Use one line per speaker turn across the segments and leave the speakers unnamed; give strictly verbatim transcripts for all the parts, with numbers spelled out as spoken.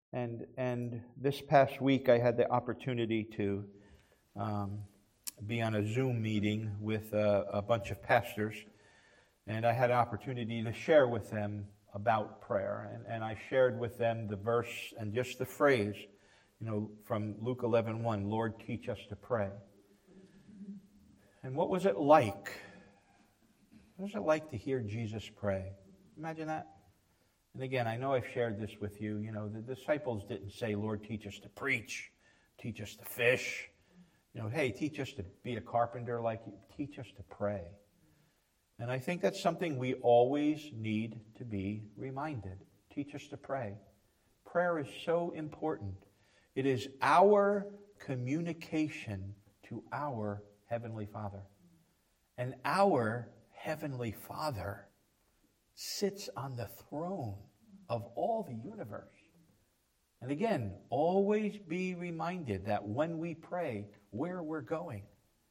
And and this past week I had the opportunity to um, be on a Zoom meeting with a, a bunch of pastors, and I had an opportunity to share with them about prayer. And, and I shared with them the verse and just the phrase, you know, from Luke eleven one, Lord, teach us to pray. And what was it like? What was it like to hear Jesus pray? Imagine that. And again, I know I've shared this with you. You know, the disciples didn't say, Lord, teach us to preach, teach us to fish. You know, hey, teach us to be a carpenter like you. Teach us to pray. And I think that's something we always need to be reminded. Teach us to pray. Prayer is so important. It is our communication to our Heavenly Father. And our Heavenly Father sits on the throne of all the universe. And again, always be reminded that when we pray, where we're going.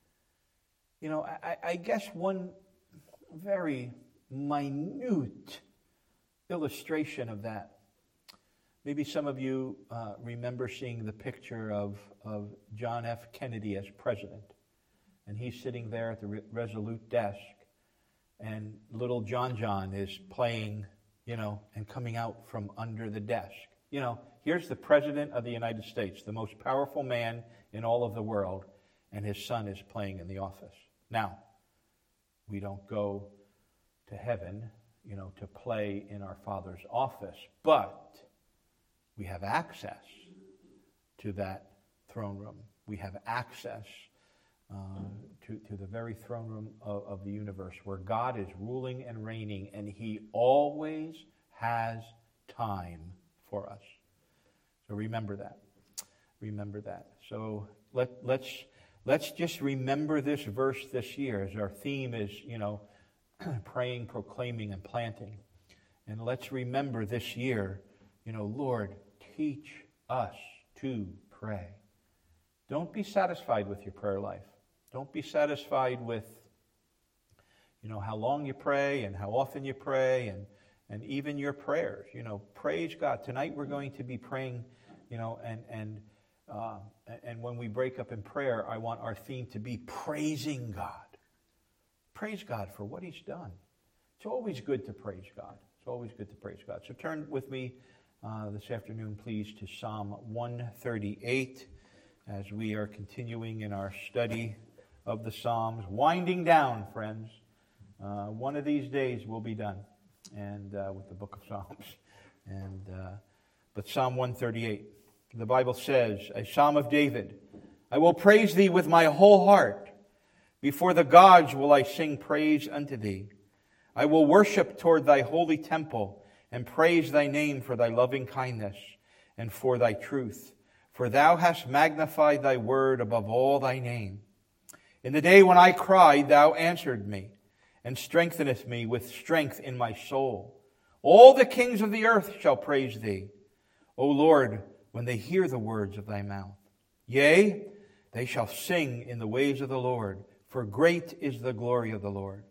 You know, I, I guess one very minute illustration of that. Maybe some of you uh, remember seeing the picture of, of John F. Kennedy as president. And he's sitting there at the Re- Resolute desk. And little John John is playing, you know, and coming out from under the desk. You know, here's the President of the United States, the most powerful man in all of the world, and his son is playing in the office. Now, we don't go to heaven, you know, to play in our Father's office, but we have access to that throne room. We have access Um, to, to the very throne room of, of the universe where God is ruling and reigning, and He always has time for us. So remember that. Remember that. So let, let's let's just remember this verse this year as our theme is, you know, praying, proclaiming, and planting. And let's remember this year, you know, Lord, teach us to pray. Don't be satisfied with your prayer life. Don't be satisfied with, you know, how long you pray and how often you pray and, and even your prayers. You know, praise God. Tonight we're going to be praying, you know, and and uh, and when we break up in prayer, I want our theme to be praising God. Praise God for what He's done. It's always good to praise God. It's always good to praise God. So turn with me uh, this afternoon, please, to Psalm one thirty-eight as we are continuing in our study of the Psalms, winding down, friends. Uh, one of these days we'll be done, and uh, with the book of Psalms. And uh, but Psalm one thirty-eight, the Bible says, a Psalm of David. I will praise Thee with my whole heart. Before the gods will I sing praise unto Thee. I will worship toward Thy holy temple and praise Thy name for Thy loving kindness and for Thy truth. For Thou hast magnified Thy word above all Thy name. In the day when I cried, Thou answered me, and strengtheneth me with strength in my soul. All the kings of the earth shall praise Thee, O Lord, when they hear the words of Thy mouth. Yea, they shall sing in the ways of the Lord, for great is the glory of the Lord.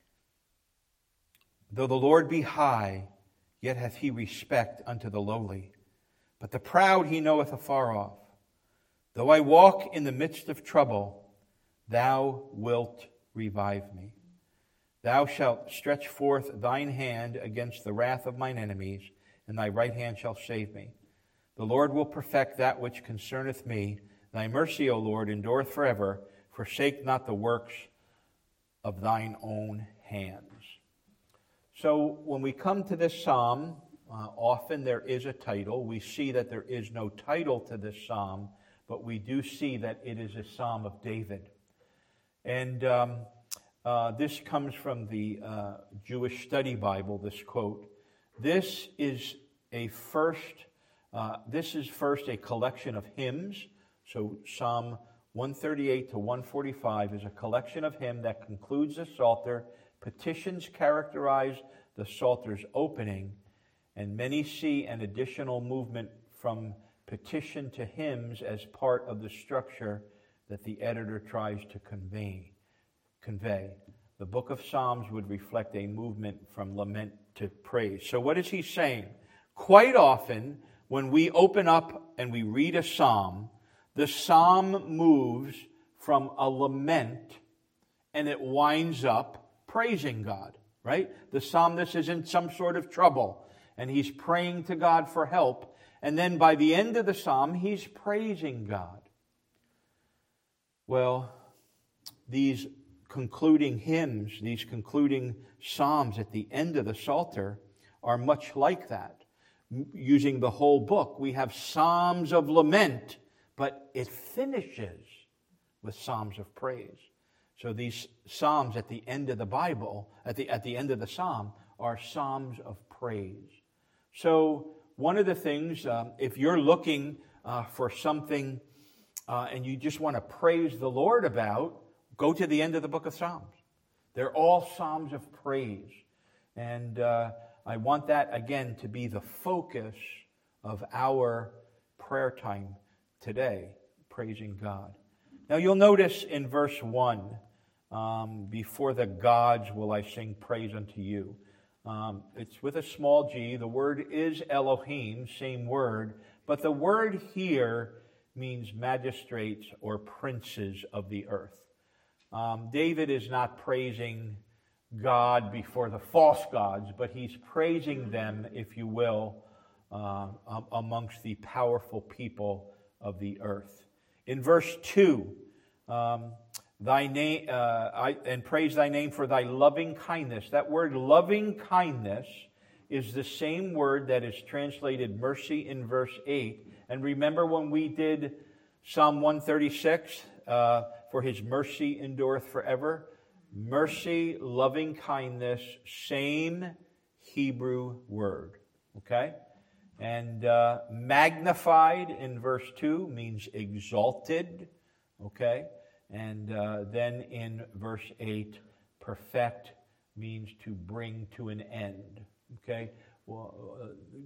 Though the Lord be high, yet hath He respect unto the lowly. But the proud He knoweth afar off. Though I walk in the midst of trouble, Thou wilt revive me. Thou shalt stretch forth Thine hand against the wrath of mine enemies, and Thy right hand shall save me. The Lord will perfect that which concerneth me. Thy mercy, O Lord, endureth forever. Forsake not the works of Thine own hands. So when we come to this psalm, Uh, often there is a title. We see that there is no title to this psalm, but we do see that it is a psalm of David. And um, uh, this comes from the uh, Jewish Study Bible, this quote. This is a first, uh, this is first a collection of hymns. So Psalm one thirty-eight to one forty-five is a collection of hymns that concludes the Psalter. Petitions characterize the Psalter's opening. And many see an additional movement from petition to hymns as part of the structure that the editor tries to convey. convey. The book of Psalms would reflect a movement from lament to praise. So what is he saying? Quite often, when we open up and we read a psalm, the psalm moves from a lament and it winds up praising God, right? The psalmist is in some sort of trouble and he's praying to God for help. And then by the end of the psalm, he's praising God. Well, these concluding hymns, these concluding psalms at the end of the Psalter are much like that. Using the whole book, we have psalms of lament, but it finishes with psalms of praise. So these psalms at the end of the Bible, at the, at the end of the psalm, are psalms of praise. So one of the things, um, if you're looking uh, for something uh, and you just want to praise the Lord about, go to the end of the book of Psalms. They're all psalms of praise. And uh, I want that, again, to be the focus of our prayer time today, praising God. Now you'll notice in verse one, um, before the gods will I sing praise unto you. Um, it's with a small g. The word is Elohim, same word. But the word here means magistrates or princes of the earth. Um, David is not praising God before the false gods, but he's praising them, if you will, uh, amongst the powerful people of the earth. In verse two, um, thy name uh, I, and praise thy name for thy loving kindness. That word loving kindness is the same word that is translated mercy in verse eight. And remember when we did Psalm one thirty-six, uh, for his mercy endureth forever? Mercy, loving kindness, same Hebrew word. Okay? And uh, magnified in verse two means exalted. Okay? And uh, then in verse eight, perfect means to bring to an end. Okay? Well, uh,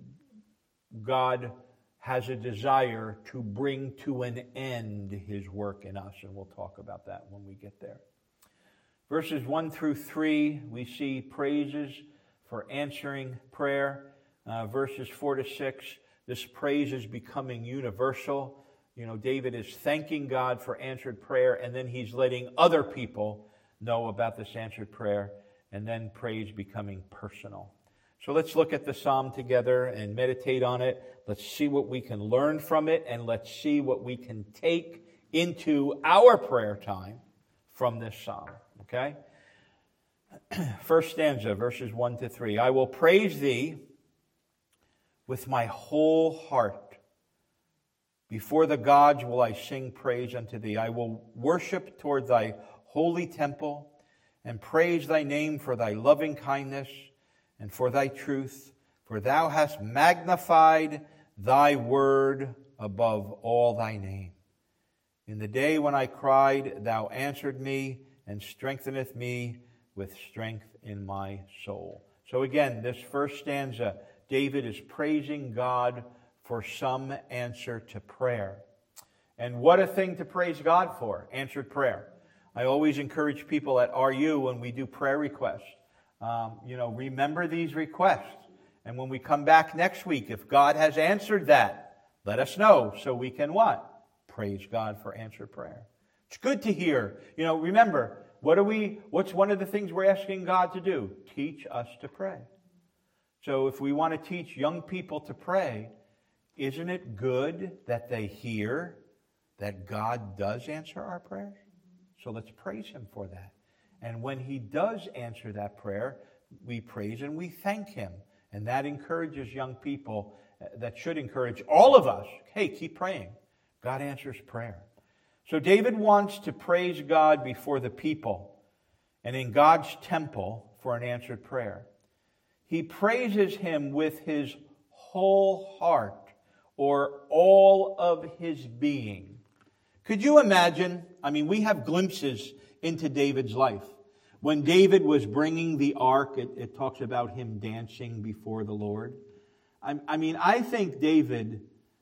God has a desire to bring to an end his work in us, and we'll talk about that when we get there. Verses one through three, we see praises for answering prayer. Uh, verses four to six, this praise is becoming universal. You know, David is thanking God for answered prayer, and then he's letting other people know about this answered prayer, and then praise becoming personal. So let's look at the psalm together and meditate on it. Let's see what we can learn from it, and let's see what we can take into our prayer time from this psalm. Okay? First stanza, verses one to three. I will praise thee with my whole heart. Before the gods will I sing praise unto thee. I will worship toward thy holy temple and praise thy name for thy loving kindness and for thy truth. For thou hast magnified thy word above all thy name. In the day when I cried, thou answered me and strengtheneth me with strength in my soul. So again, this first stanza, David is praising God for some answer to prayer. And what a thing to praise God for, answered prayer. I always encourage people at R U when we do prayer requests, um, you know, remember these requests. And when we come back next week, if God has answered that, let us know so we can what? Praise God for answered prayer. It's good to hear. You know, remember, what are we, what's one of the things we're asking God to do? Teach us to pray. So if we want to teach young people to pray, isn't it good that they hear that God does answer our prayers? So let's praise him for that. And when he does answer that prayer, we praise and we thank him. And that encourages young people. That should encourage all of us. Hey, keep praying. God answers prayer. So David wants to praise God before the people and in God's temple for an answered prayer. He praises him with his whole heart, or all of his being. Could you imagine? I mean, we have glimpses into David's life. When David was bringing the ark, it, it talks about him dancing before the Lord. I, I mean, I think David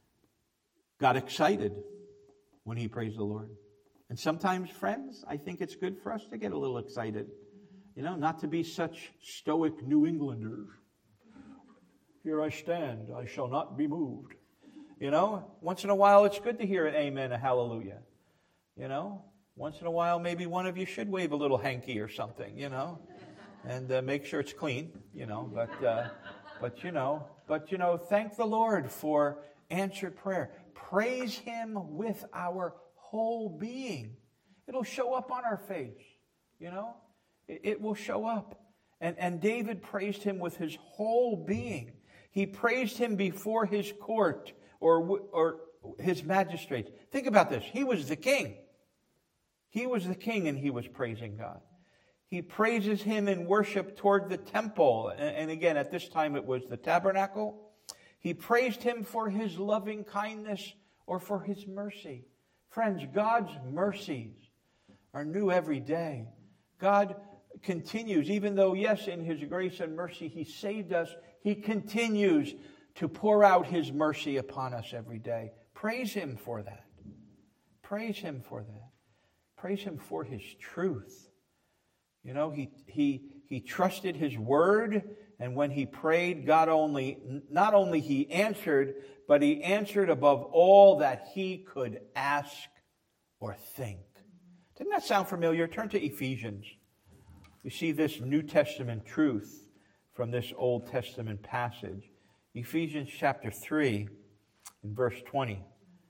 got excited when he praised the Lord. And sometimes, friends, I think it's good for us to get a little excited. You know, not to be such stoic New Englanders. Here I stand, I shall not be moved. You know, once in a while it's good to hear an amen, a hallelujah. You know, once in a while maybe one of you should wave a little hanky or something, you know, and uh, make sure it's clean, you know, but, uh, but you know, but you know, thank the Lord for answered prayer. Praise Him with our whole being. It'll show up on our face, you know, it, it will show up. And, and David praised Him with his whole being. He praised Him before His court or, or His magistrates. Think about this. He was the king. He was the king and he was praising God. He praises Him in worship toward the temple. And, and again, at this time it was the tabernacle. He praised Him for His loving kindness or for His mercy. Friends, God's mercies are new every day. God continues, even though, yes, in His grace and mercy He saved us, He continues to pour out His mercy upon us every day. Praise Him for that. Praise Him for that. Praise Him for His truth. You know, he he he trusted His word, and when he prayed, God only not only He answered, but He answered above all that he could ask or think. Didn't that sound familiar? Turn to Ephesians. We see this New Testament truth from this Old Testament passage. Ephesians chapter three, in verse twenty.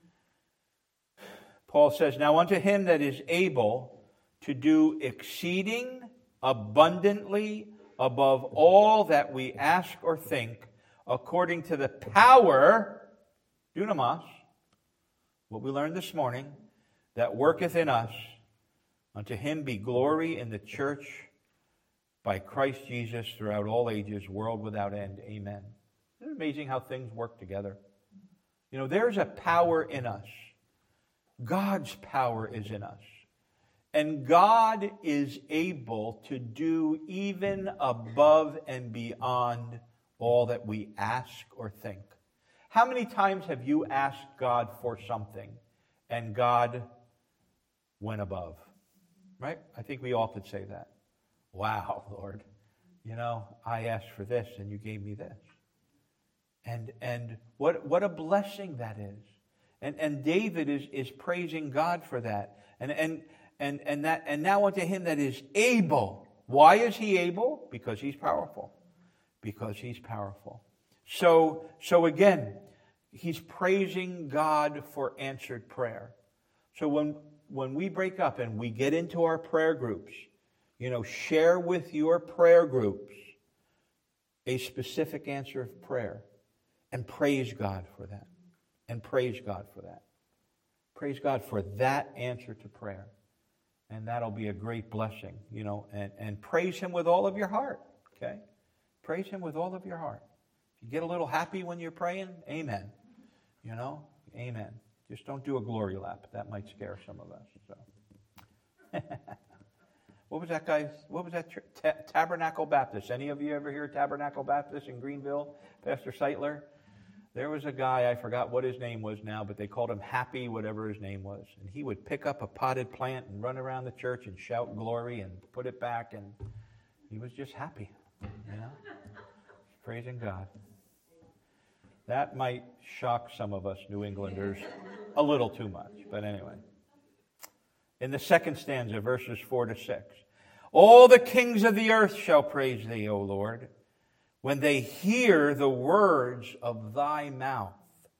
Paul says, "Now unto Him that is able to do exceeding abundantly above all that we ask or think, according to the power," dunamis, what we learned this morning, "that worketh in us, unto Him be glory in the church by Christ Jesus throughout all ages, world without end. Amen." Isn't it amazing how things work together? You know, there's a power in us. God's power is in us. And God is able to do even above and beyond all that we ask or think. How many times have you asked God for something and God went above? Right? I think we all could say that. Wow, Lord, you know, I asked for this and you gave me this. And and what what a blessing that is. And and David is, is praising God for that. And and and and that and now unto Him that is able. Why is He able? Because He's powerful. Because He's powerful. So so again, he's praising God for answered prayer. So when when we break up and we get into our prayer groups, you know, share with your prayer groups a specific answer of prayer and praise God for that. And praise God for that. Praise God for that answer to prayer. And that'll be a great blessing, you know, and, and praise Him with all of your heart, okay? Praise Him with all of your heart. If you get a little happy when you're praying, amen. You know, amen. Just don't do a glory lap. That might scare some of us. So. What was that guy's, what was that, Ta- Tabernacle Baptist? Any of you ever hear Tabernacle Baptist in Greenville? Pastor Seitler? There was a guy, I forgot what his name was now, but they called him Happy, whatever his name was. And he would pick up a potted plant and run around the church and shout glory and put it back, and he was just happy, you know, praising God. That might shock some of us New Englanders a little too much, but anyway. In the second stanza, verses four to six. All the kings of the earth shall praise Thee, O Lord, when they hear the words of Thy mouth.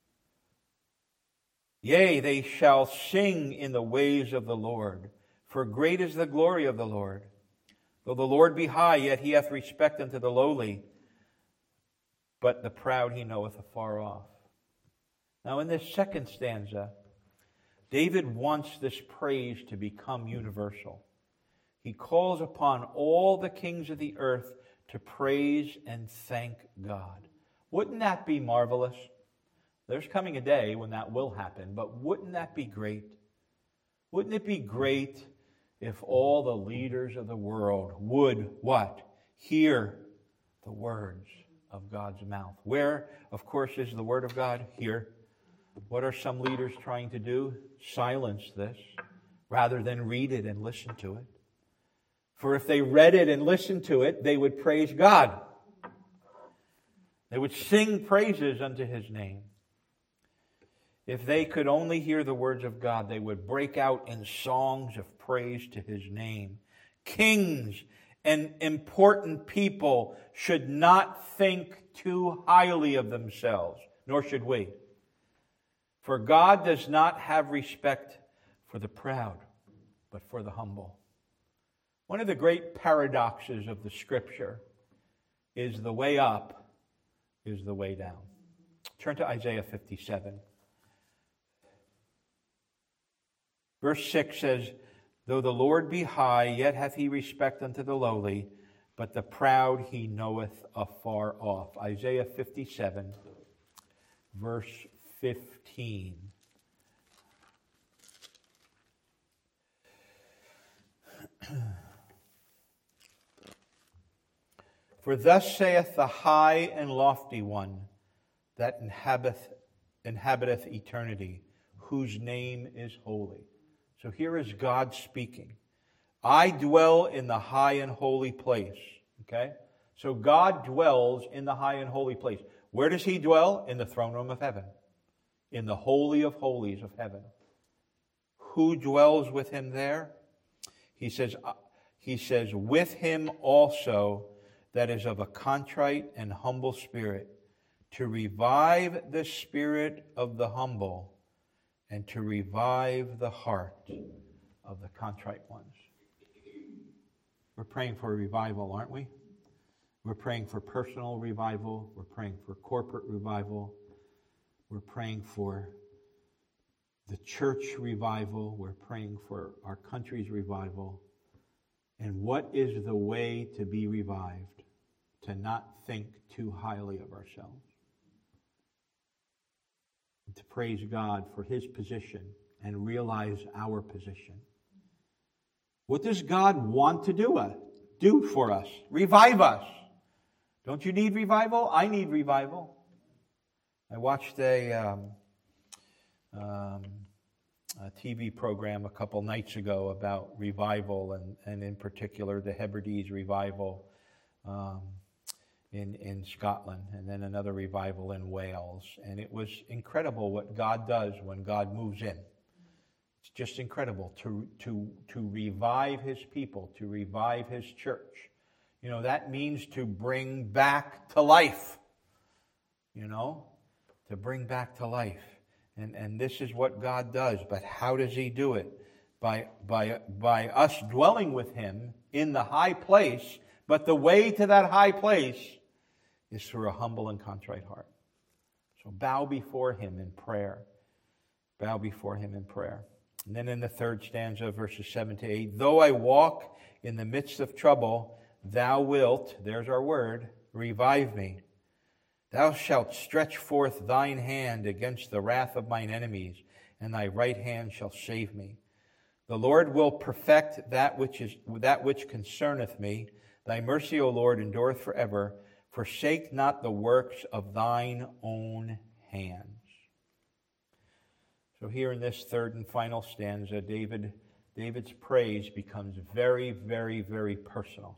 Yea, they shall sing in the ways of the Lord, for great is the glory of the Lord. Though the Lord be high, yet He hath respect unto the lowly, but the proud He knoweth afar off. Now in this second stanza, David wants this praise to become universal. He calls upon all the kings of the earth to praise and thank God. Wouldn't that be marvelous? There's coming a day when that will happen, but wouldn't that be great? Wouldn't it be great if all the leaders of the world would, what? Hear the words of God's mouth. Where, of course, is the word of God? Here. What are some leaders trying to do? Silence this, rather than read it and listen to it. For if they read it and listened to it, they would praise God. They would sing praises unto His name. If they could only hear the words of God, they would break out in songs of praise to His name. Kings and important people should not think too highly of themselves, nor should we. For God does not have respect for the proud, but for the humble. One of the great paradoxes of the Scripture is the way up is the way down. Turn to Isaiah fifty-seven. Verse six says, though the Lord be high, yet hath He respect unto the lowly, but the proud He knoweth afar off. Isaiah fifty-seven, verse fifteen. For thus saith the high and lofty one that inhabiteth, inhabiteth eternity, whose name is holy. So here is God speaking. I dwell in the high and holy place. Okay? So God dwells in the high and holy place. Where does He dwell? In the throne room of heaven. In the holy of holies of heaven. Who dwells with Him there? He says, he says, with Him also that is of a contrite and humble spirit, to revive the spirit of the humble and to revive the heart of the contrite ones. We're praying for a revival, aren't we? We're praying for personal revival. We're praying for corporate revival. We're praying for the church revival. We're praying for our country's revival. And what is the way to be revived? To not think too highly of ourselves. And to praise God for His position and realize our position. What does God want to do, uh, do for us? Revive us. Don't you need revival? I need revival. I watched a, um, um, a T V program a couple nights ago about revival, and, and in particular the Hebrides revival um, in, in Scotland, and then another revival in Wales. And it was incredible what God does when God moves in. It's just incredible to, to, to revive His people, to revive His church. You know, that means to bring back to life. You know, to bring back to life. And, and this is what God does. But how does He do it? By, by, by us dwelling with Him in the high place. But the way to that high place is through a humble and contrite heart. So bow before Him in prayer. Bow before Him in prayer. And then in the third stanza, verses seven to eight, though I walk in the midst of trouble, Thou wilt, there's our word, revive me. Thou shalt stretch forth Thine hand against the wrath of mine enemies, and Thy right hand shall save me. The Lord will perfect that which is that which concerneth me. Thy mercy, O Lord, endureth forever. Forsake not the works of Thine own hands. So here in this third and final stanza, David, David's praise becomes very, very, very personal.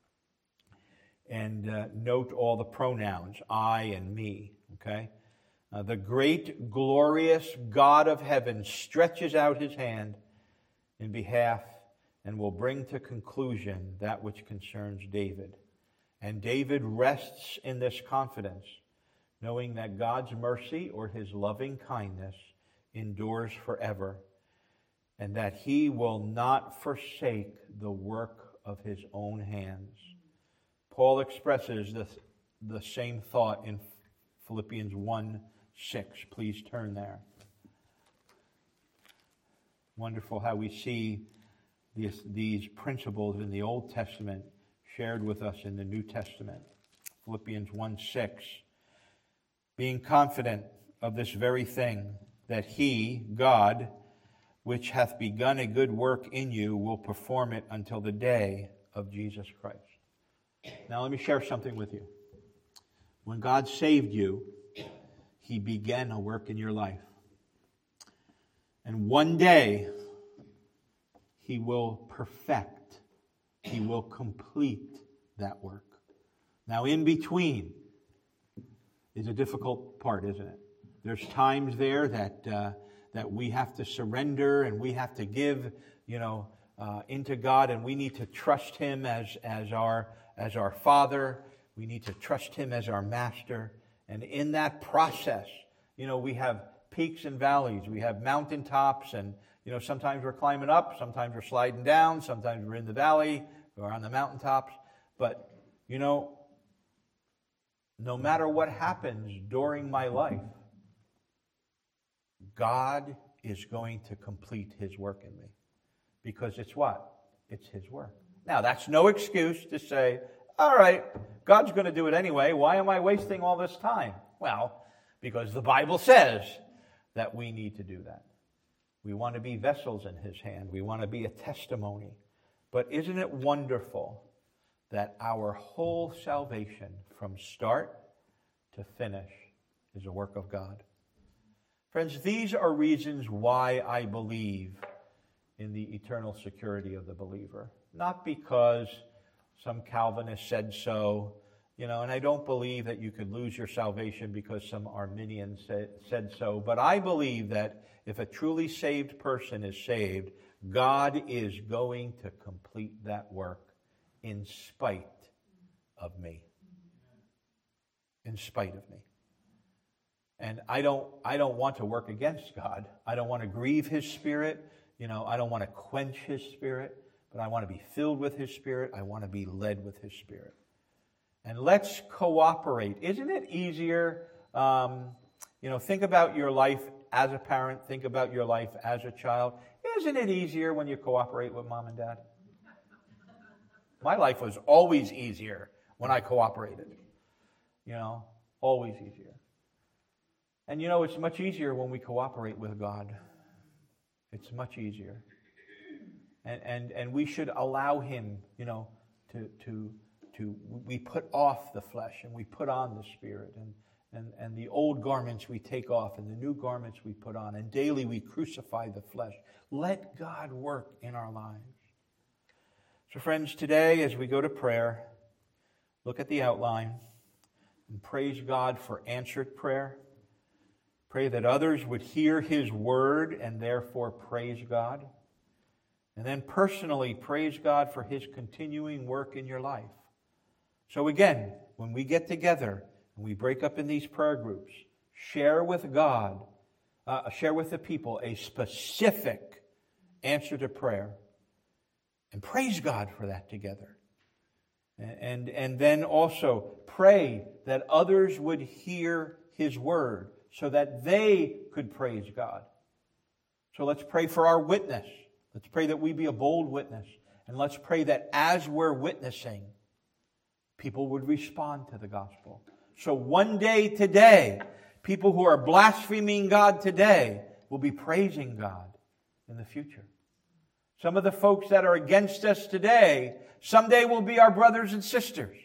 And uh, note all the pronouns, I and me, okay? Uh, the great, glorious God of heaven stretches out His hand in behalf and will bring to conclusion that which concerns David. And David rests in this confidence, knowing that God's mercy or His loving kindness endures forever, and that He will not forsake the work of His own hands. Paul expresses the, the same thought in Philippians one six. Please turn there. Wonderful how we see these, these principles in the Old Testament shared with us in the New Testament. Philippians one six. Being confident of this very thing, that He, God, which hath begun a good work in you, will perform it until the day of Jesus Christ. Now let me share something with you. When God saved you, He began a work in your life. And one day, He will perfect, He will complete that work. Now in between is a difficult part, isn't it? there's times there that uh, that we have to surrender and we have to give, you know, uh, into God, and we need to trust Him as as our as our Father. We need to trust Him as our Master. And in that process, you know, we have peaks and valleys. We have mountaintops, and you know, sometimes we're climbing up, sometimes we're sliding down, sometimes we're in the valley, or on the mountaintops. But you know, no matter what happens during my life, God is going to complete His work in me. Because it's what? It's His work. Now, that's no excuse to say, all right, God's going to do it anyway. Why am I wasting all this time? Well, because the Bible says that we need to do that. We want to be vessels in His hand. We want to be a testimony. But isn't it wonderful that our whole salvation from start to finish is a work of God? Friends, these are reasons why I believe in the eternal security of the believer. Not because some Calvinist said so, you know, and I don't believe that you could lose your salvation because some Arminian said, said so, but I believe that if a truly saved person is saved, God is going to complete that work in spite of me. In spite of me. And I don't I don't want to work against God. I don't want to grieve His Spirit. You know, I don't want to quench His Spirit, but I want to be filled with His Spirit. I want to be led with His Spirit. And let's cooperate. Isn't it easier, um, you know, think about your life as a parent, think about your life as a child. Isn't it easier when you cooperate with mom and dad? My life was always easier when I cooperated. You know, always easier. And you know, it's much easier when we cooperate with God. It's much easier. And and and we should allow Him, you know, to to to we put off the flesh and we put on the Spirit, and and and the old garments we take off and the new garments we put on, and daily we crucify the flesh. Let God work in our lives. So friends, today as we go to prayer, look at the outline and praise God for answered prayer. Pray that others would hear His word and therefore praise God. And then personally praise God for His continuing work in your life. So again, when we get together and we break up in these prayer groups, share with God, uh, share with the people a specific answer to prayer. And praise God for that together. And, and, and then also pray that others would hear His word, so that they could praise God. So let's pray for our witness. Let's pray that we be a bold witness. And let's pray that as we're witnessing, people would respond to the gospel. So one day today, people who are blaspheming God today will be praising God in the future. Some of the folks that are against us today, someday will be our brothers and sisters.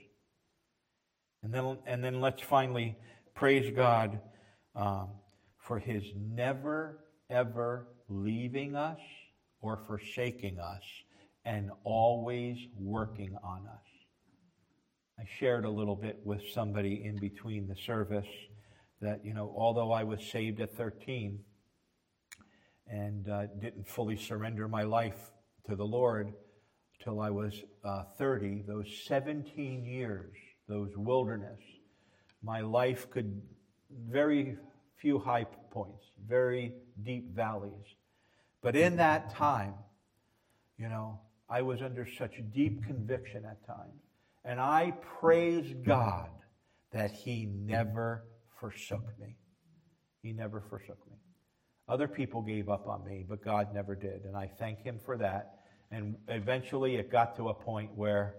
And then, and then let's finally praise God Um, for His never, ever leaving us or forsaking us and always working on us. I shared a little bit with somebody in between the service that, you know, although I was saved at thirteen and uh, didn't fully surrender my life to the Lord till I was uh, thirty, those seventeen years, those wilderness, my life could very few high points, very deep valleys. But in that time, you know, I was under such deep conviction at times. And I praise God that He never forsook me. He never forsook me. Other people gave up on me, but God never did. And I thank Him for that. And eventually it got to a point where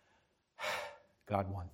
God won.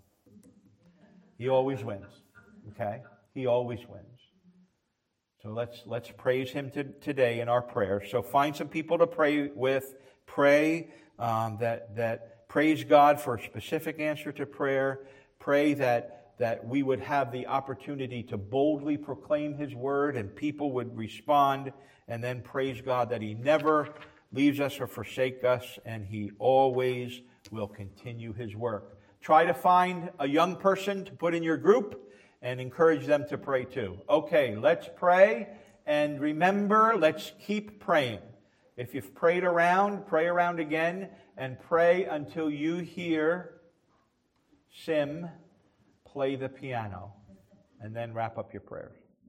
He always wins. Okay? He always wins. So let's let's praise Him to, today in our prayers. So find some people to pray with. Pray um, that that praise God for a specific answer to prayer. Pray that that we would have the opportunity to boldly proclaim His word and people would respond. And then praise God that He never leaves us or forsakes us, and He always will continue His work. Try to find a young person to put in your group. and encourage them to pray too. Okay, let's pray, and remember, let's keep praying. If you've prayed around, pray around again, and pray until you hear Sim play the piano, and then wrap up your prayers.